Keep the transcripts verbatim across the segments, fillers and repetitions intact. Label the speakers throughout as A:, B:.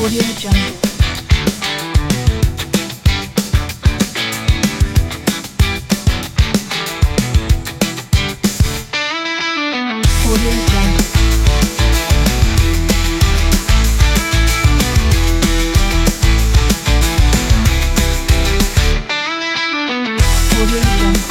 A: Audio Jungle. Audio Jungle. Audio Jungle.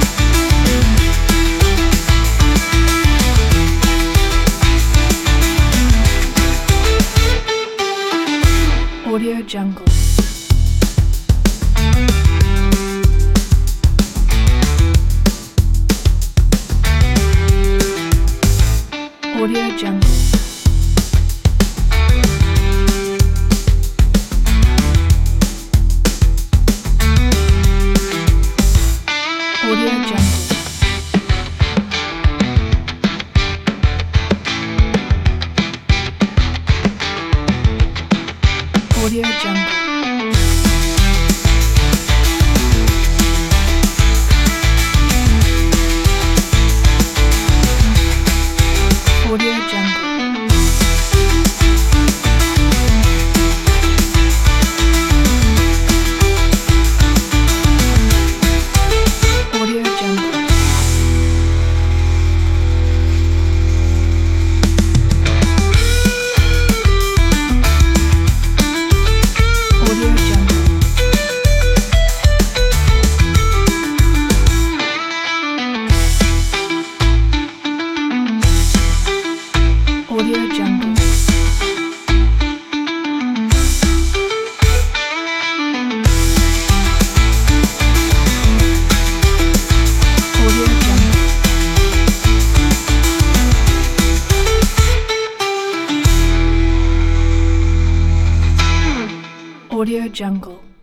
A: Audio Jungle. Audio Jungle. Audio Jungle. Audio Jungle. Audio Jungle. Audio Jungle. Audio Jungle. Audio Jungle. Audio Jungle. Audio Jungle.